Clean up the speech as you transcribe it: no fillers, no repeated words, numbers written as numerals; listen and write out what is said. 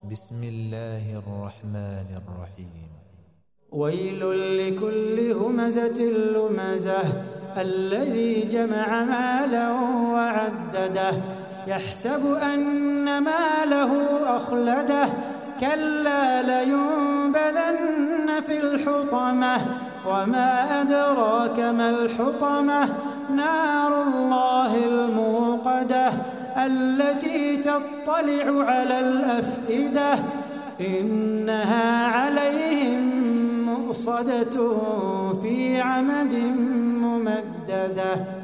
بسم الله الرحمن الرحيم. ويل لكل همزة لمزة الذي جمع مالا وعدده يحسب أن ماله أخلده كلا لينبذن في الحطمة وما أدراك ما الحطمة نار الله الموقدة التي تطلع على الأفئدة إنها عليهم مؤصدة في عمد ممددة.